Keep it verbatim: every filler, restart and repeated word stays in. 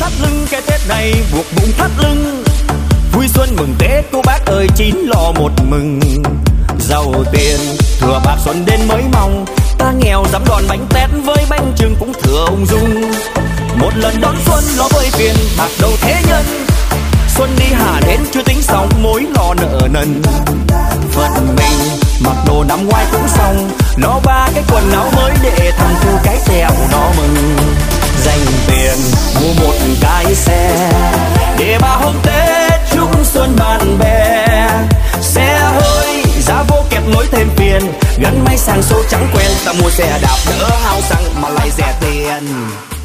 thắt lưng, cái Tết này buộc bụng thắt lưng. Vui xuân mừng Tết cô bác ơi, chín lò một mừng. Giàu tiền thừa bạc xuân đến mới mong, ta nghèo dám đòn bánh tét với bánh chưng cũng thừa ung dung. Một lần đón xuân lo với tiền bạc đầu thế nhân, xuân đi hà đến chưa tính xong mối lo nợ nần. Phận mình mặc đồ năm ngoái cũng xong, lo ba cái quần áo mới để thằng cu cái tẹo nó mừng. Dành tiền mua một cái xe để ba hôm Tết chúc xuân bạn bè. Xe hơi giá vô kẹp nối thêm phiền, gắn máy sang số trắng quen, ta mua xe đạp đỡ hao xăng mà lại rẻ tiền.